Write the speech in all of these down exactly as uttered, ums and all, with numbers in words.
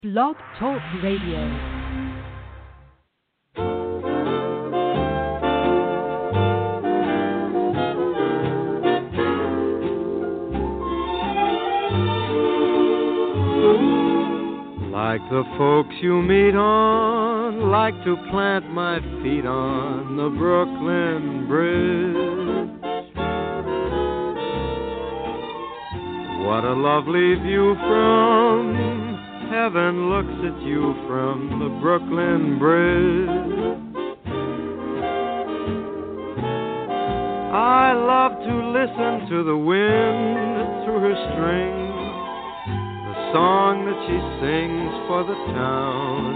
Blog Talk Radio. Like the folks you meet on, like to plant my feet on the Brooklyn Bridge. What a lovely view from heaven looks at you from the Brooklyn Bridge. I love to listen to the wind through her strings, song that she sings for the town.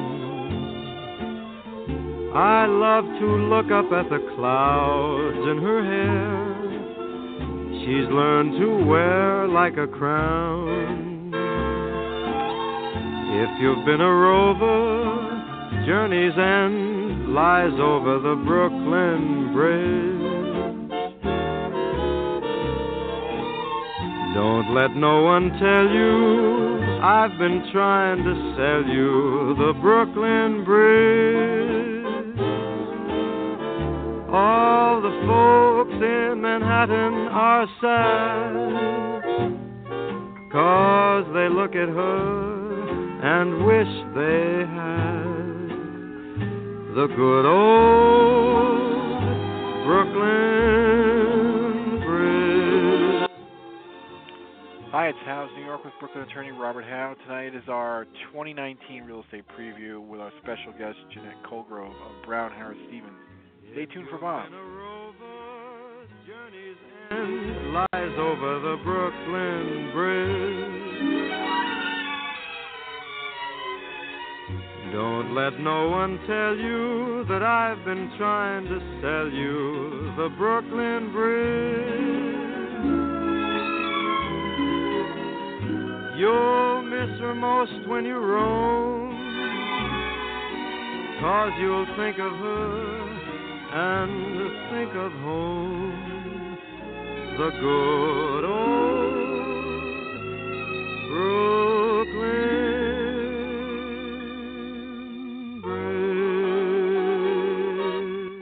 I love to look up at the clouds in her hair. She's learned to wear like a crown. If you've been a rover, journey's end lies over the Brooklyn Bridge. Don't let no one tell you I've been trying to sell you the Brooklyn Bridge. All the folks in Manhattan are sad, 'cause they look at her and wish they had the good old Brooklyn Bridge. Hi, it's House, New York, with Brooklyn attorney Robert Howe. Tonight is our twenty nineteen real estate preview with our special guest, Jeanette Colgrove of Brown Harris Stevens. Stay tuned for Bob. Journey's end lies over the Brooklyn Bridge. Don't let no one tell you that I've been trying to sell you the Brooklyn Bridge. You'll miss her most when you roam, 'cause you'll think of her and think of home, the good old Brooklyn Bridge.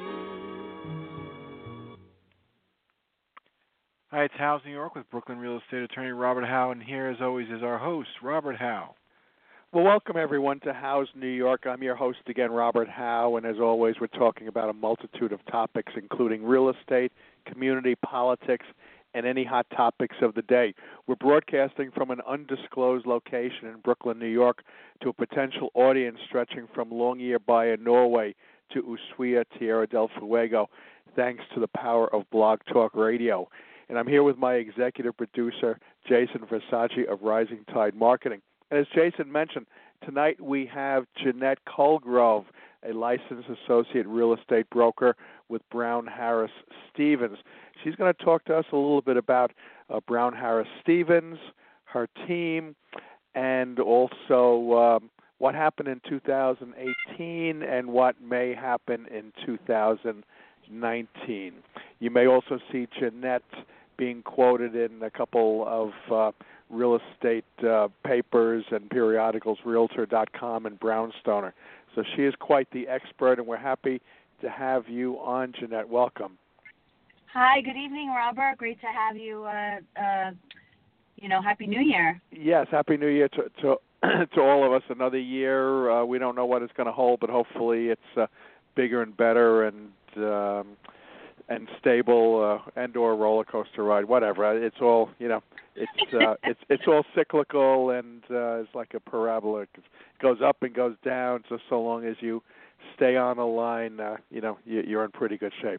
Hi, it's House, New York, with Brooklyn real estate attorney Robert Howe, and here, as always, is our host, Robert Howe. Well, welcome everyone to House New York. I'm your host again, Robert Howe, and as always, we're talking about a multitude of topics, including real estate, community, politics, and any hot topics of the day. We're broadcasting from an undisclosed location in Brooklyn, New York, to a potential audience stretching from Longyearbyen, Norway, to Ushuaia, Tierra del Fuego, thanks to the power of Blog Talk Radio. And I'm here with my executive producer, Jason Versace of Rising Tide Marketing. And as Jason mentioned, tonight we have Jeanette Colgrove, a licensed associate real estate broker with Brown Harris Stevens. She's going to talk to us a little bit about uh, Brown Harris Stevens, her team, and also um, what happened in two thousand eighteen and what may happen in two thousand nineteen. You may also see Jeanette being quoted in a couple of uh, real estate uh, papers and periodicals, Realtor dot com and Brownstoner. So she is quite the expert, and we're happy to have you on, Jeanette. Welcome. Hi, good evening, Robert. Great to have you. Uh, uh, you know, Happy New Year. Yes, Happy New Year to to, to all of us. Another year. Uh, we don't know what it's going to hold, but hopefully it's uh, bigger and better and um, and stable, uh, and or a roller coaster ride, whatever. It's all, you know, it's uh, it's it's all cyclical, and uh, it's like a parabola. It goes up and goes down. So so long as you stay on a line, uh, you know, you, you're in pretty good shape.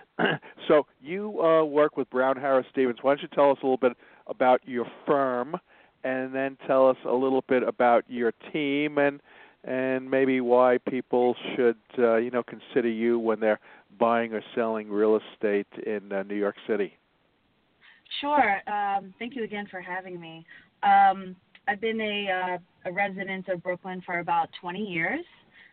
So you uh, work with Brown Harris Stevens. Why don't you tell us a little bit about your firm, and then tell us a little bit about your team, and and maybe why people should, uh, you know, consider you when they're buying or selling real estate in uh, New York City. Sure. Um, thank you again for having me. Um, I've been a, uh, a resident of Brooklyn for about twenty years,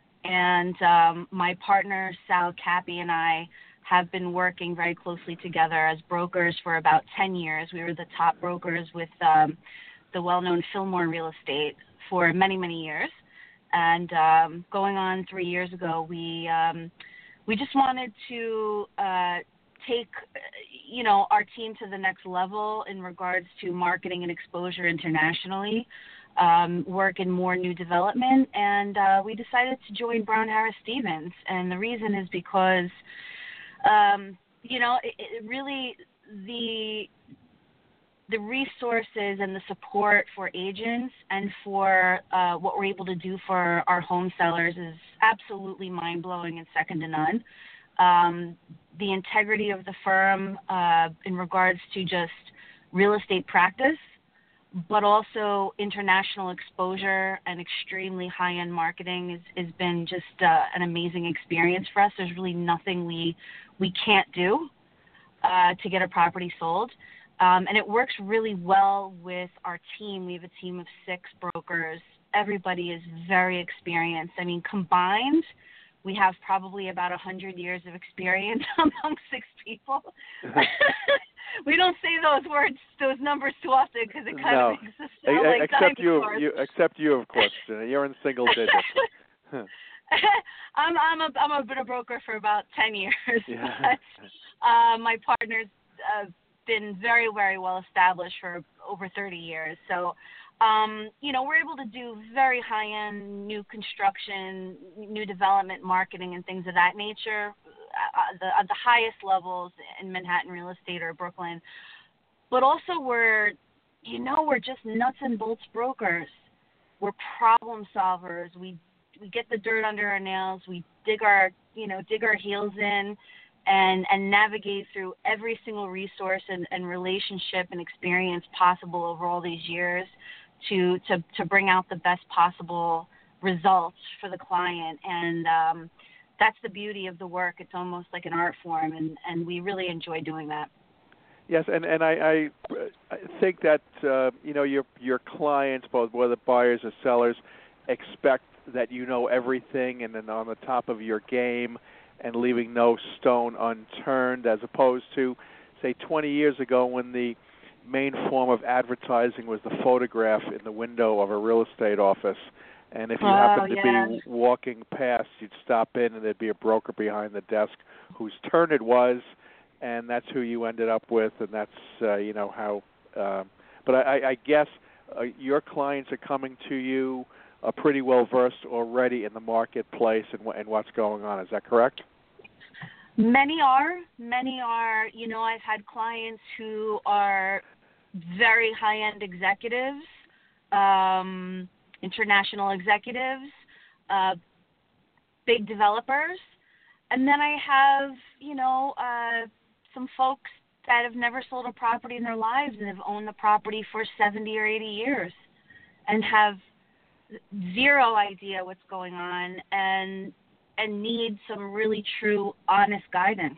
and um, my partner, Sal Cappy, and I have been working very closely together as brokers for about ten years. We were the top brokers with um, the well-known Fillmore Real Estate for many, many years. And um, going on three years ago, we um, we just wanted to uh, take, you know, our team to the next level in regards to marketing and exposure internationally, um, work in more new development, and uh, we decided to join Brown Harris Stevens. And the reason is because, um, you know, it, it really the the resources and the support for agents and for uh, what we're able to do for our home sellers is absolutely mind-blowing and second to none. Um, the integrity of the firm uh, in regards to just real estate practice, but also international exposure and extremely high-end marketing is, has been just uh, an amazing experience for us. There's really nothing we we can't do uh, to get a property sold. Um, and it works really well with our team. We have a team of six brokers. Everybody is very experienced. I mean, combined, we have probably about one hundred years of experience among six people. We don't say those words, those numbers too often because it kind no. of makes us sound a- like except you, dinosaurs. you, except you, of course, Jenna. You're in single digits. I'm I'm a I'm a been a broker for about ten years. Yeah. But, uh, my partner's uh, been very very well established for over thirty years. So, um, you know, we're able to do very high end new construction, new development, marketing, and things of that nature. Uh, the at the highest levels in Manhattan real estate or Brooklyn, but also we're, you know, we're just nuts and bolts brokers. We're problem solvers. We we get the dirt under our nails. We dig our, you know, dig our heels in and, and navigate through every single resource and, and relationship and experience possible over all these years to, to, to bring out the best possible results for the client. And um, that's the beauty of the work. It's almost like an art form, and, and we really enjoy doing that. Yes, and and I, I, I think that uh, you know your your clients, both whether buyers or sellers, expect that you know everything and then on the top of your game and leaving no stone unturned, as opposed to, say, twenty years ago when the main form of advertising was the photograph in the window of a real estate office. And if you oh, happened to yeah. be walking past, you'd stop in and there'd be a broker behind the desk whose turn it was, and that's who you ended up with, and that's, uh, you know, how. Uh, but I, I guess uh, your clients are coming to you uh, pretty well versed already in the marketplace and, and what's going on. Is that correct? Many are. Many are. You know, I've had clients who are very high-end executives, um, international executives, uh, big developers. And then I have, you know, uh, some folks that have never sold a property in their lives and have owned the property for seventy or eighty years and have zero idea what's going on and and need some really true, honest guidance.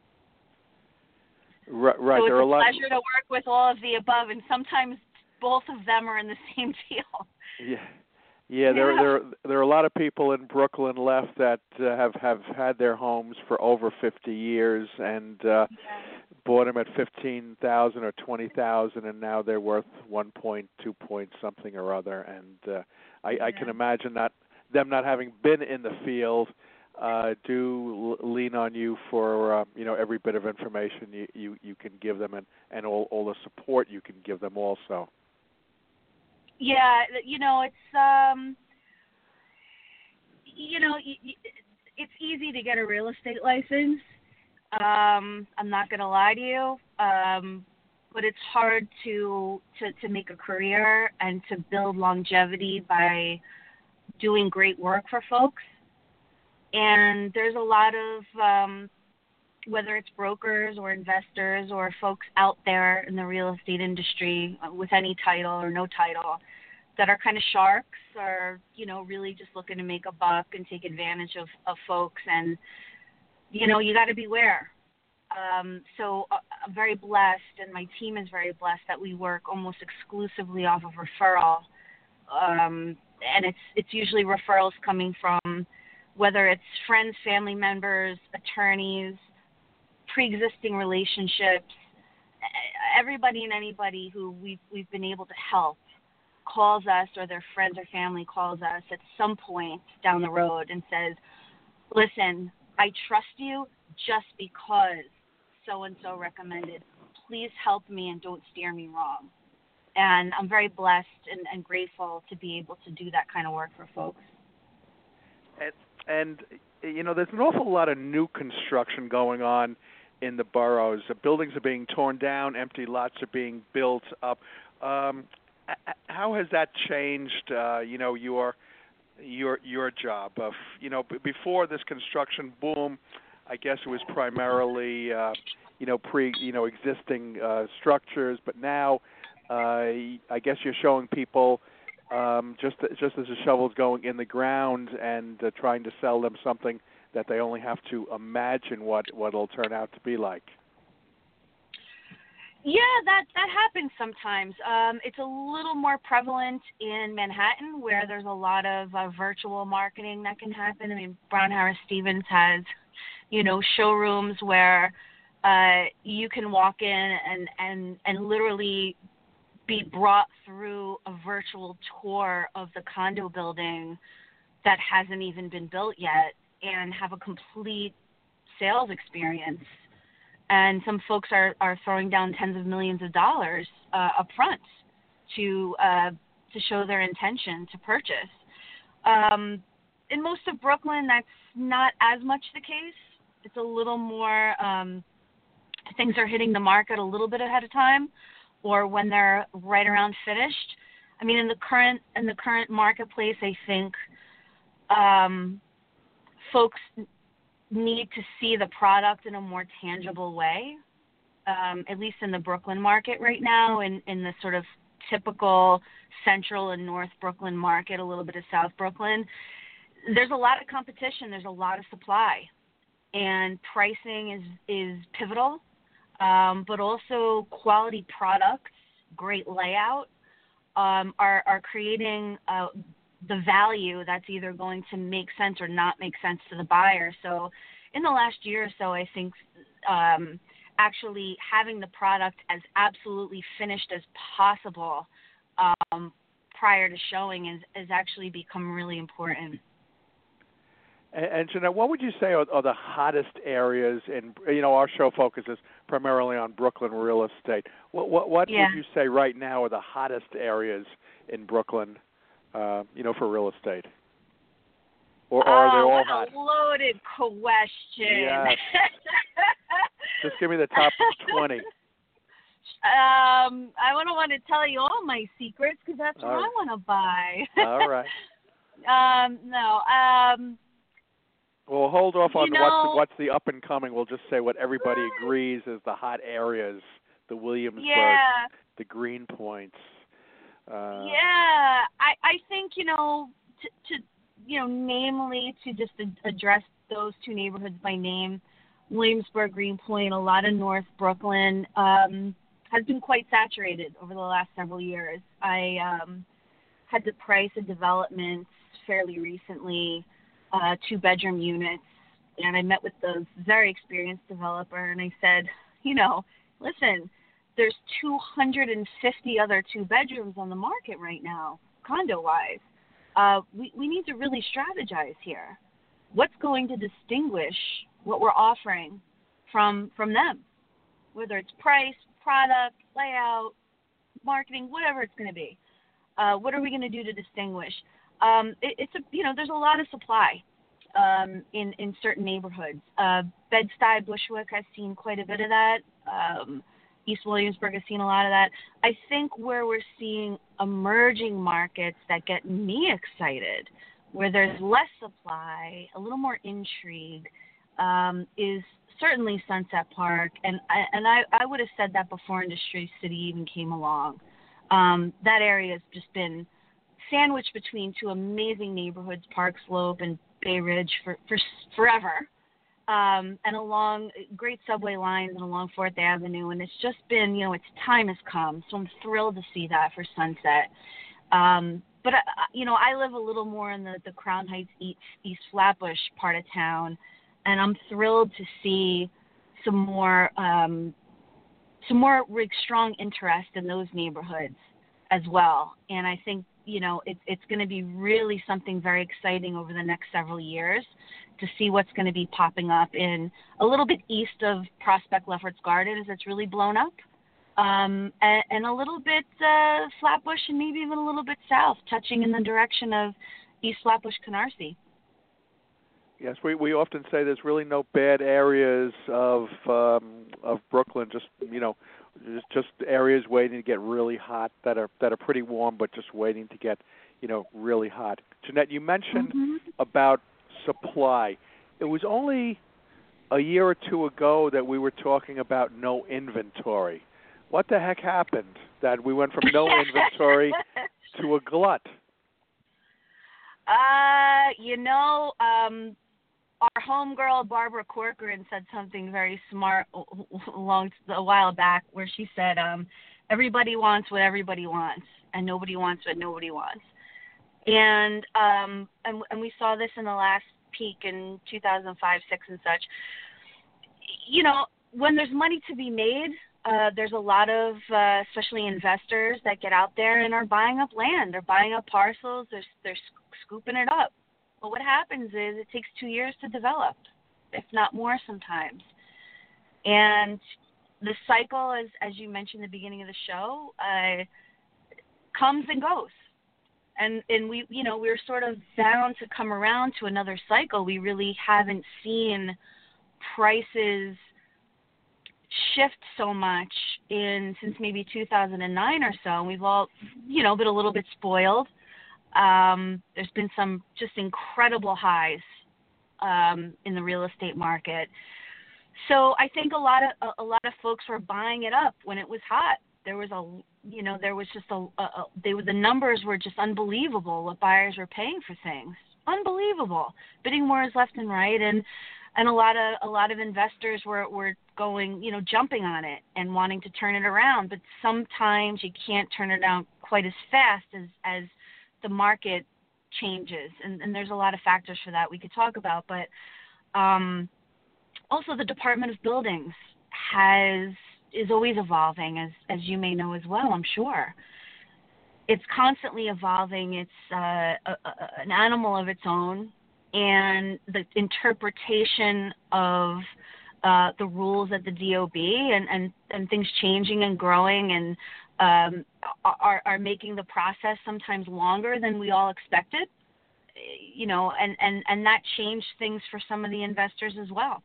Right. right. So it's there are a a lot... pleasure to work with all of the above, and sometimes both of them are in the same deal. Yeah. Yeah, there, Yeah. there, there are a lot of people in Brooklyn left that uh, have have had their homes for over fifty years and uh, Yeah. bought them at fifteen thousand or twenty thousand, and now they're worth one point two point something or other. And uh, I, Yeah. I can imagine that them not having been in the field uh, do l- lean on you for uh, you know every bit of information you, you, you can give them and, and all all the support you can give them also. Yeah, you know, it's, um, you know, it's easy to get a real estate license. Um, I'm not going to lie to you, um, but it's hard to, to, to make a career and to build longevity by doing great work for folks. And there's a lot of, um, whether it's brokers or investors or folks out there in the real estate industry with any title or no title that are kind of sharks or, you know, really just looking to make a buck and take advantage of, of folks. And, you know, you got to beware. Um, so uh, I'm very blessed, and my team is very blessed that we work almost exclusively off of referral. Um, and it's it's usually referrals coming from whether it's friends, family members, attorneys, pre-existing relationships, everybody and anybody who we've, we've been able to help calls us or their friends or family calls us at some point down the road and says, listen, I trust you just because so-and-so recommended. Please help me and don't steer me wrong. And I'm very blessed and, and grateful to be able to do that kind of work for folks. And, and, you know, there's an awful lot of new construction going on in the boroughs. The buildings are being torn down, empty lots are being built up. Um, how has that changed, uh, you know, your your your job? Of, you know, b- before this construction boom, I guess it was primarily, uh, you know, pre, you know, existing uh, structures, but now uh, I guess you're showing people um, just just as the shovel's going in the ground and uh, trying to sell them something that they only have to imagine what what it'll turn out to be like. Yeah, that that happens sometimes. Um, it's a little more prevalent in Manhattan, where there's a lot of uh, virtual marketing that can happen. I mean, Brown Harris Stevens has, you know, showrooms where uh, you can walk in and, and, and literally be brought through a virtual tour of the condo building that hasn't even been built yet and have a complete sales experience. And some folks are, are throwing down tens of millions of dollars uh, up front to uh, to show their intention to purchase. Um, in most of Brooklyn, that's not as much the case. It's a little more, um, things are hitting the market a little bit ahead of time, or when they're right around finished. I mean, in the current in the current marketplace, I think um, folks need to see the product in a more tangible way, um, at least in the Brooklyn market right now, in, in the sort of typical central and north Brooklyn market, a little bit of South Brooklyn. There's a lot of competition. There's a lot of supply. And pricing is, is pivotal, um, but also quality products, great layout, um, are, are creating uh, the value that's either going to make sense or not make sense to the buyer. So in the last year or so, I think um, actually having the product as absolutely finished as possible um, prior to showing is, is actually become really important. And, and Jeanette, what would you say are, are the hottest areas in, you know, our show focuses primarily on Brooklyn real estate. What, what, what yeah. would you say right now are the hottest areas in Brooklyn, uh, you know, for real estate? Or, or are oh, they all what hot? a loaded question. Yes. Just give me the top twenty. Um, I don't want to tell you all my secrets because that's what all I right. want to buy. All right. Um, no. Um, We'll hold off on you know, what's, what's the up and coming. We'll just say what everybody agrees is the hot areas, the Williamsburg, yeah. the Green Points. Uh, yeah, I, I think, you know, to, to, you know, namely to just address those two neighborhoods by name, Williamsburg, Greenpoint, a lot of North Brooklyn, um, has been quite saturated over the last several years. I um, had to price a development fairly recently, uh, two-bedroom units, and I met with the very experienced developer, and I said, you know, listen, there's two hundred fifty other two-bedrooms on the market right now, condo-wise. Uh, we, we need to really strategize here. What's going to distinguish what we're offering from from them, whether it's price, product, layout, marketing, whatever it's going to be. Uh, what are we going to do to distinguish? Um, it, it's a you know there's a lot of supply um, in in certain neighborhoods. Uh, Bed-Stuy, Bushwick has seen quite a bit of that. Um, East Williamsburg has seen a lot of that. I think where we're seeing emerging markets that get me excited, where there's less supply, a little more intrigue, um, is certainly Sunset Park. And I, and I, I would have said that before Industry City even came along. Um, that area has just been sandwiched between two amazing neighborhoods, Park Slope and Bay Ridge, for, for forever. Um, and along great subway lines and along Fourth Avenue. And it's just been, you know, its time has come. So I'm thrilled to see that for Sunset. Um, but, uh, you know, I live a little more in the, the Crown Heights, East, East Flatbush part of town. And I'm thrilled to see some more, um, some more strong interest in those neighborhoods as well. And I think, you know, it, it's going to be really something very exciting over the next several years to see what's going to be popping up in a little bit east of Prospect Lefferts Gardens that's really blown up, um, and, and a little bit uh, Flatbush and maybe even a little bit south, touching in the direction of East Flatbush, Canarsie. Yes, we, we often say there's really no bad areas of um, of Brooklyn. Just you know, just just areas waiting to get really hot that are that are pretty warm, but just waiting to get you know really hot. Jeanette, you mentioned Mm-hmm. about supply. It was only a year or two ago that we were talking about no inventory. What the heck happened that we went from no inventory to a glut? Uh, you know, um, our homegirl Barbara Corcoran said something very smart a long a while back, where she said, um, "Everybody wants what everybody wants, and nobody wants what nobody wants." And um, and, and we saw this in the last peak in two thousand five, six, and such. You know, when there's money to be made, uh, there's a lot of, uh, especially investors, that get out there and are buying up land. They're buying up parcels. They're they're scooping it up. But what happens is it takes two years to develop, if not more sometimes. And the cycle, as as you mentioned at the beginning of the show, uh, comes and goes. And and we, you know, we're sort of bound to come around to another cycle. We really haven't seen prices shift so much in since maybe two thousand nine or so. We've all, you know, been a little bit spoiled. Um, there's been some just incredible highs um, in the real estate market. So I think a lot of a, a lot of folks were buying it up when it was hot. There was a, you know, there was just a, a, a they were, the numbers were just unbelievable. What buyers were paying for things, unbelievable. Bidding wars left and right, and and a lot of a lot of investors were were going, you know, jumping on it and wanting to turn it around. But sometimes you can't turn it around quite as fast as as the market changes, and, and there's a lot of factors for that we could talk about. But um, also the Department of Buildings has is always evolving, as as you may know as well, I'm sure. It's constantly evolving. It's uh, a, a, an animal of its own, and the interpretation of uh, the rules at the D O B and, and, and things changing and growing and um, are, are making the process sometimes longer than we all expected, you know, and, and, and that changed things for some of the investors as well.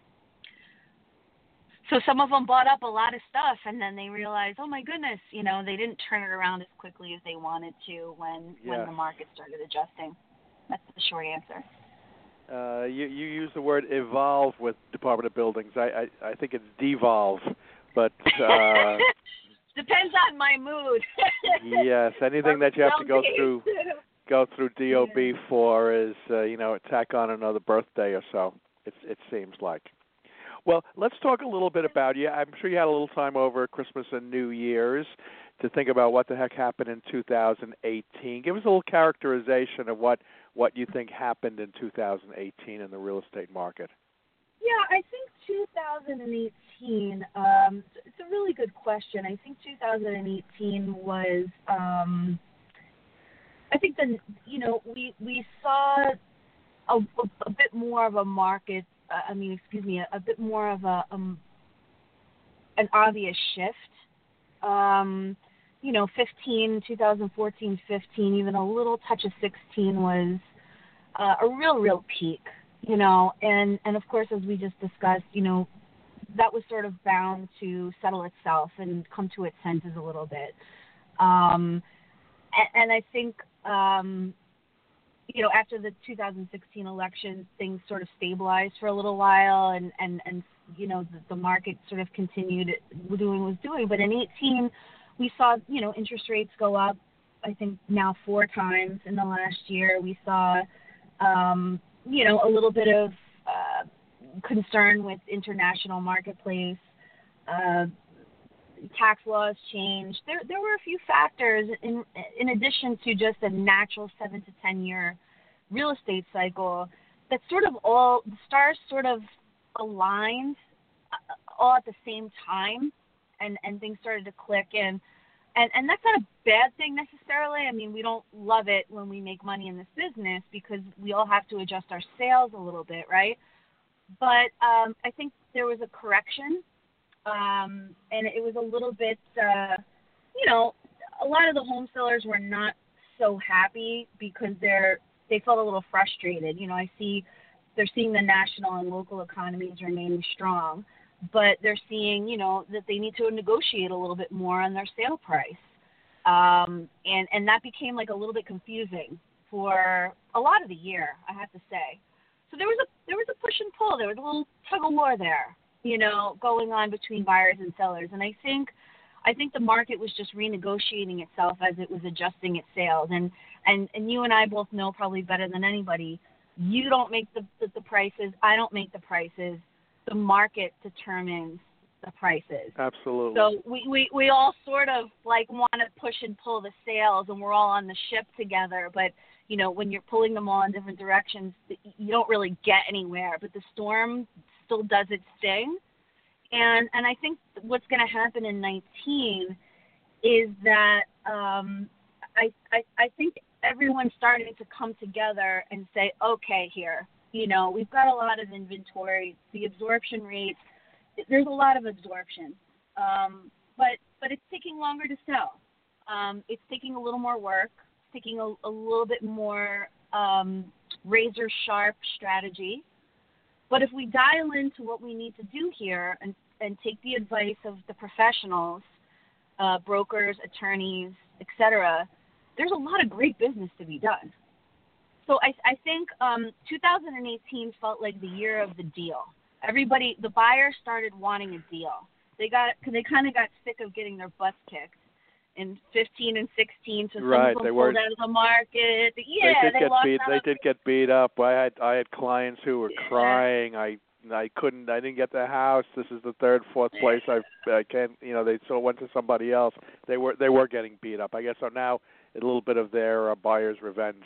So some of them bought up a lot of stuff, and then they realized, oh my goodness, you know, they didn't turn it around as quickly as they wanted to when Yes. when the market started adjusting. That's the short answer. Uh, you, you use the word evolve with Department of Buildings. I, I, I think it's devolve, but uh, depends on my mood. yes, anything that you have to go through go through D O B Yeah. for is uh, you know, tack on another birthday or so. It it seems like. Well, let's talk a little bit about you. I'm sure you had a little time over Christmas and New Year's to think about what the heck happened in two thousand eighteen. Give us a little characterization of what, what you think happened in two thousand eighteen in the real estate market. Yeah, I think two thousand eighteen, um, it's a really good question. I think two thousand eighteen was, um, I think, the, you know, we, we saw a, a, a bit more of a market, uh, I mean, excuse me, a, a bit more of a um, an obvious shift. Um, you know, fifteen, twenty fourteen, fifteen, even a little touch of sixteen was uh, a real, real peak, you know, and, and of course, as we just discussed, you know, that was sort of bound to settle itself and come to its senses a little bit. Um, and, and I think, um, you know, after the two thousand sixteen election, things sort of stabilized for a little while, and, and, and you know, the, the market sort of continued doing what it was doing. But in eighteen, we saw, you know, interest rates go up, I think now four times in the last year. We saw, um, you know, a little bit of uh, concern with international marketplace. Uh, tax laws changed. There there were a few factors in in addition to just a natural seven to ten year real estate cycle that sort of all the stars sort of aligned all at the same time, and, and things started to click. And and, and that's not a bad thing necessarily. I mean, we don't love it when we make money in this business because we all have to adjust our sales a little bit, right? But um, I think there was a correction, um, and it was a little bit, uh, you know, a lot of the home sellers were not so happy because they're they felt a little frustrated. You know, I see they're seeing the national and local economies remaining strong, but they're seeing, you know, that they need to negotiate a little bit more on their sale price. Um, and, and that became like a little bit confusing for a lot of the year, I have to say. So there was a there was a push and pull. There was a little tug of war there, you know, going on between buyers and sellers. And I think I think the market was just renegotiating itself as it was adjusting its sales. And and, and you and I both know probably better than anybody, you don't make the, the, the prices. I don't make the prices. The market determines the prices. Absolutely. So we, we, we all sort of like want to push and pull the sales, and we're all on the ship together. But, you know, when you're pulling them all in different directions, you don't really get anywhere. But the storm still does its thing. And and I think what's going to happen in nineteen is that um, I, I I think everyone's starting to come together and say, okay, here, you know, we've got a lot of inventory. The absorption rates, there's a lot of absorption, um, but but it's taking longer to sell. Um, it's taking a little more work, it's taking a, a little bit more um, razor sharp strategy. But if we dial into what we need to do here and, and take the advice of the professionals, uh, brokers, attorneys, et cetera, there's a lot of great business to be done. So I, I think um, two thousand eighteen felt like the year of the deal. Everybody, the buyers started wanting a deal. They got, cause they kind of got sick of getting their butts kicked in fifteen and sixteen. So some right, of them they pulled were, out of the market. Yeah, they did they get lost beat. out They on- did get beat up. I had I had clients who were Yeah. crying. I I couldn't. I didn't get the house. This is the third, fourth place I I can't. You know, they so went to somebody else. They were they were getting beat up. I guess so now a little bit of their uh, buyer's revenge.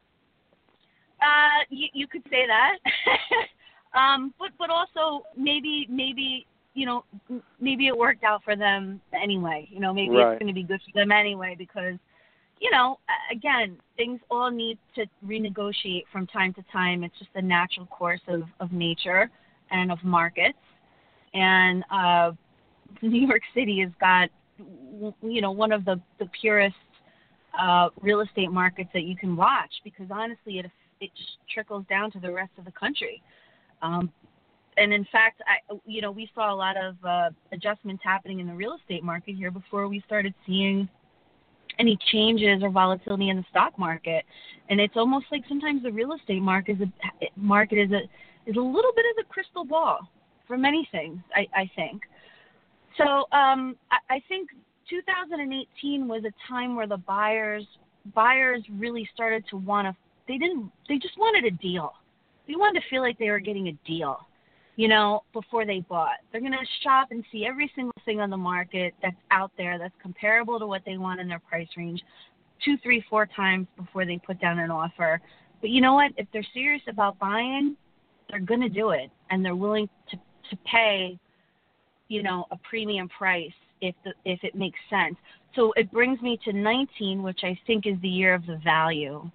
Uh, you, you could say that. um, but but also maybe maybe you know m- maybe it worked out for them anyway. You know, maybe Right. it's going to be good for them anyway because you know a- again things all need to renegotiate from time to time. It's just a natural course of, of nature and of markets. And uh, New York City has got you know one of the the purest uh, real estate markets that you can watch because honestly it it just trickles down to the rest of the country. Um, and in fact, I, you know, we saw a lot of uh, adjustments happening in the real estate market here before we started seeing any changes or volatility in the stock market. And it's almost like sometimes the real estate market is a, market is a, is a little bit of a crystal ball for many things, I, I think. So um, I, I think two thousand eighteen was a time where the buyers buyers really started to want to They didn't. They just wanted a deal. They wanted to feel like they were getting a deal, you know, before they bought. They're going to shop and see every single thing on the market that's out there that's comparable to what they want in their price range, two, three, four times before they put down an offer. But you know what? If they're serious about buying, they're going to do it, and they're willing to to pay, you know, a premium price if the if it makes sense. So it brings me to nineteen, which I think is the year of the value.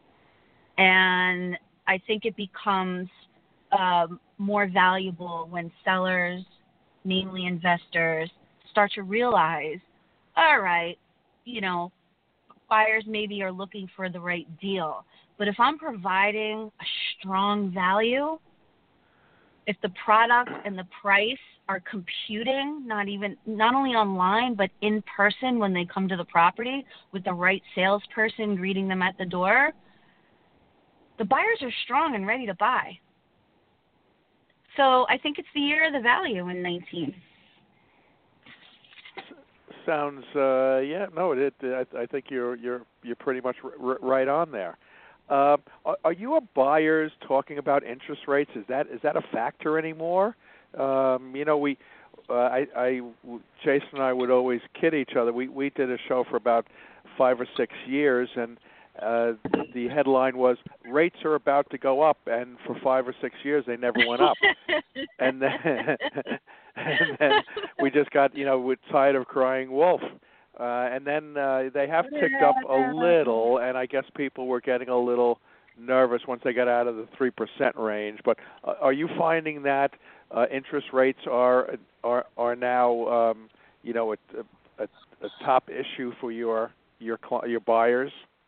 And I think it becomes um, more valuable when sellers, namely investors, start to realize, all right, you know, buyers maybe are looking for the right deal. But if I'm providing a strong value, if the product and the price are computing, not even not only online, but in person when they come to the property with the right salesperson greeting them at the door, the buyers are strong and ready to buy. So I think it's the year of the value in nineteen. Sounds uh, yeah no it, it I, I think you're you're you're pretty much r- r- right on there. Uh, are, are you a buyers talking about interest rates? Is that is that a factor anymore? Um, you know we uh, I, I Jason and I would always kid each other. We we did a show for about five or six years and. Uh, the headline was rates are about to go up, and for five or six years they never went up. and then, and then we just got, you know, we're tired of crying wolf. uh, and then uh, they have ticked up a little, and I guess people were getting a little nervous once they got out of the three percent range. But uh, are you finding that uh, interest rates are are are now um, you know a, a, a top issue for your your your buyers?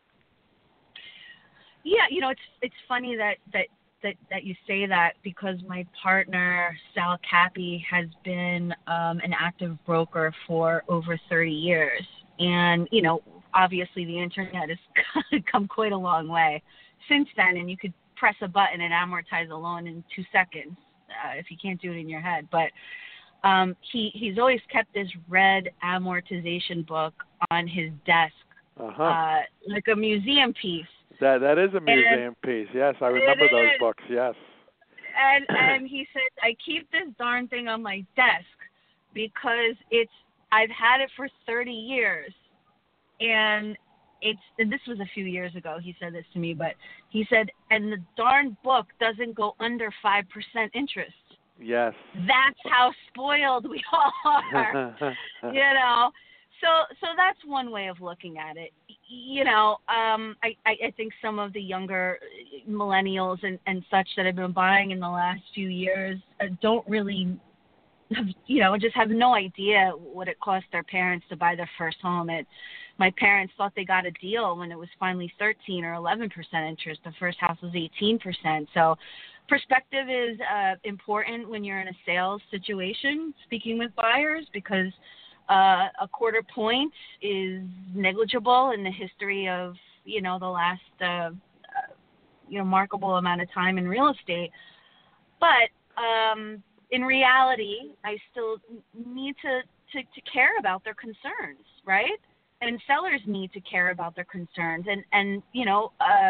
Yeah, you know, it's it's funny that that. That, that you say that, because my partner, Sal Cappy, has been um, an active broker for over thirty years. And, you know, obviously the internet has come quite a long way since then, and you could press a button and amortize a loan in two seconds uh, if you can't do it in your head. But um, he, he's always kept this red amortization book on his desk, uh-huh. uh, like a museum piece. That that is a museum and piece. Yes, I remember those is. books. Yes. And and he said, I keep this darn thing on my desk because it's I've had it for thirty years, and it's and this was a few years ago. He said this to me, but he said, and the darn book doesn't go under five percent interest. Yes. That's how spoiled we all are. You know. So so that's one way of looking at it. You know, um, I, I think some of the younger millennials and, and such that have been buying in the last few years uh, don't really, have, you know, just have no idea what it cost their parents to buy their first home. It, my parents thought they got a deal when it was finally thirteen or eleven percent interest. The first house was eighteen percent. So perspective is uh, important when you're in a sales situation, speaking with buyers, because Uh, a quarter point is negligible in the history of, you know, the last, uh, uh, you know, remarkable amount of time in real estate. But um, in reality, I still need to, to, to care about their concerns, right? And sellers need to care about their concerns. And, and you know, uh,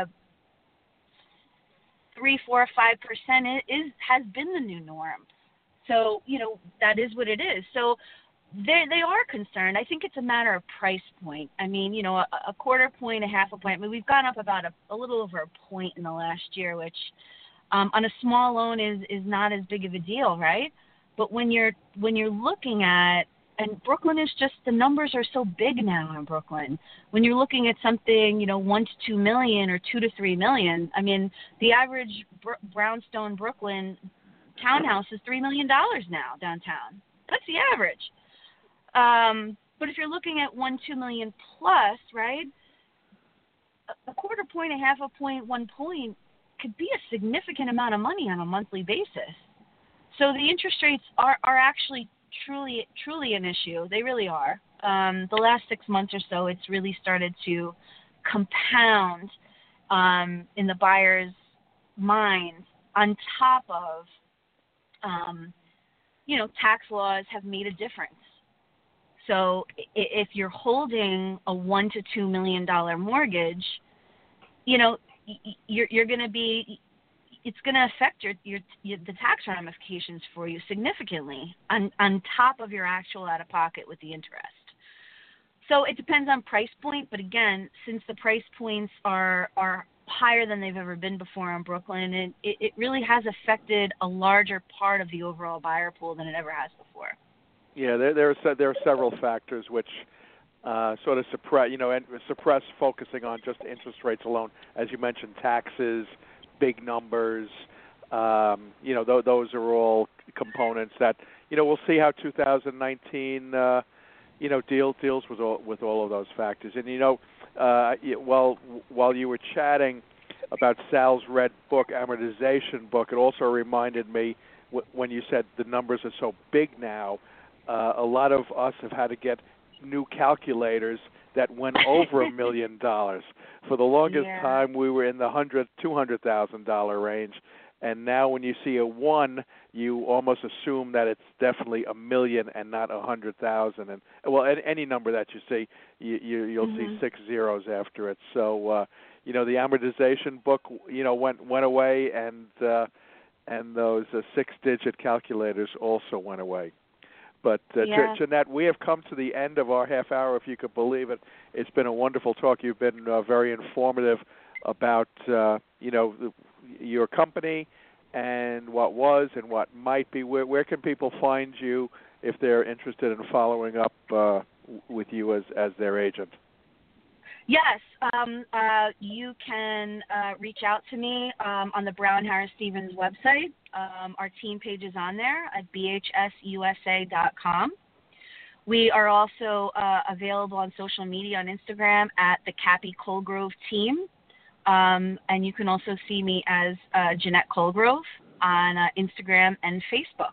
three, four, five percent is has been the new norm. So, you know, that is what it is. So They they are concerned. I think it's a matter of price point. I mean, you know, a, a quarter point, a half a point. I mean, we've gone up about a, a little over a point in the last year, which um, on a small loan is, is not as big of a deal, right? But when you're when you're looking at, and Brooklyn is just, the numbers are so big now in Brooklyn. When you're looking at something, you know, one to two million or two to three million. I mean, the average Br- brownstone Brooklyn townhouse is three million dollars now downtown. That's the average. Um, but if you're looking at one, two million plus, right, a quarter point, a half a point, one point could be a significant amount of money on a monthly basis. So the interest rates are, are actually truly, truly an issue. They really are. Um, the last six months or so, it's really started to compound um, in the buyer's minds, on top of, um, you know, tax laws have made a difference. So if you're holding a one to two million dollar mortgage, you know, you're you're going to be, it's going to affect your, your your the tax ramifications for you significantly on on top of your actual out of pocket with the interest. So it depends on price point, but again, since the price points are are higher than they've ever been before in Brooklyn, it it, it really has affected a larger part of the overall buyer pool than it ever has before. Yeah, there there are there are several factors which uh, sort of suppress, you know, and suppress focusing on just interest rates alone. As you mentioned, taxes, big numbers, um, you know, th- those are all components that, you know, we'll see how two thousand nineteen, uh, you know, deal deals with all with all of those factors. And you know, uh, while while you were chatting about Sal's red book, amortization book, it also reminded me w- when you said the numbers are so big now. Uh, a lot of us have had to get new calculators that went over a million dollars. For the longest yeah. time, we were in the hundred, two hundred thousand dollar range, and now when you see a one, you almost assume that it's definitely a million and not a hundred thousand. And well, any, any number that you see, you, you you'll mm-hmm. see six zeros after it. So uh, you know, the amortization book, you know, went went away, and uh, and those uh, six digit calculators also went away. But, uh, yeah. Jeanette, we have come to the end of our half hour, if you could believe it. It's been a wonderful talk. You've been uh, very informative about, uh, you know, the, your company and what was and what might be. Where, where can people find you if they're interested in following up uh, w- with you as, as their agent? Yes, um, uh, you can uh, reach out to me um, on the Brown Harris Stevens website. Um, our team page is on there at b h s u s a dot com. We are also uh, available on social media on Instagram at the Cappy Colgrove team. Um, and you can also see me as uh, Jeanette Colgrove on uh, Instagram and Facebook.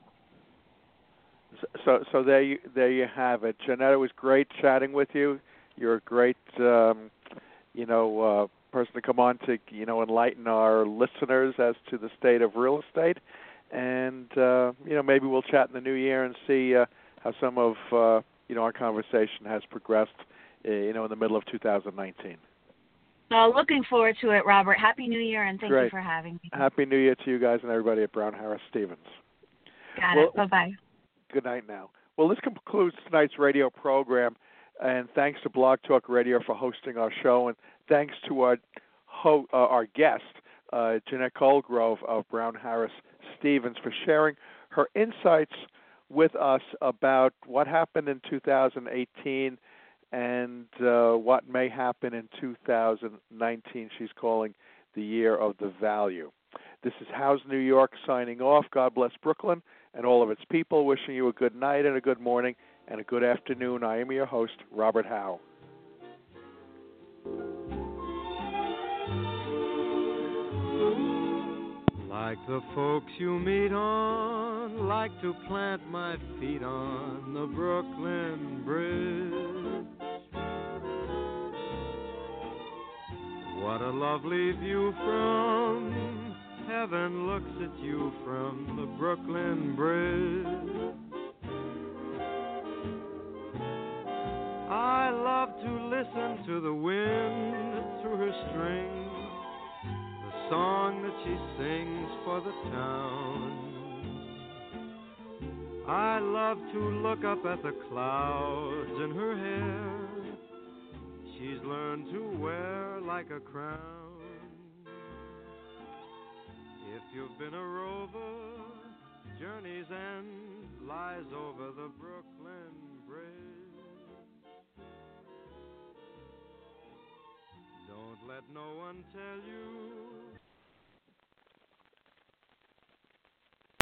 So, so there you there you have it, Jeanette. It was great chatting with you. You're a great, um, you know, uh, person to come on to, you know, enlighten our listeners as to the state of real estate, and uh, you know, maybe we'll chat in the new year and see uh, how some of uh, you know our conversation has progressed, uh, you know, in the middle of two thousand nineteen. So looking forward to it, Robert. Happy New Year, and thank Great. you for having me. Happy New Year to you guys and everybody at Brown Harris Stevens. Got well, it. Bye-bye. Good night now. Well, this concludes tonight's radio program, and thanks to Blog Talk Radio for hosting our show, and thanks to our ho- uh, our guest, uh, Jeanette Colgrove of Brown Harris Stevens, for sharing her insights with us about what happened in two thousand eighteen and uh, what may happen in two thousand nineteen. She's calling the year of the value. This is House New York signing off. God bless Brooklyn and all of its people. Wishing you a good night and a good morning and a good afternoon. I am your host, Robert Howe. Like the folks you meet on, like to plant my feet on the Brooklyn Bridge. What a lovely view from heaven looks at you from the Brooklyn Bridge. I love to listen to the wind through her strings, the song that she sings for the town. I love to look up at the clouds in her hair. She's learned to wear like a crown. If you've been a rover, journey's end lies over the Brooklyn Bridge. Don't let no one tell you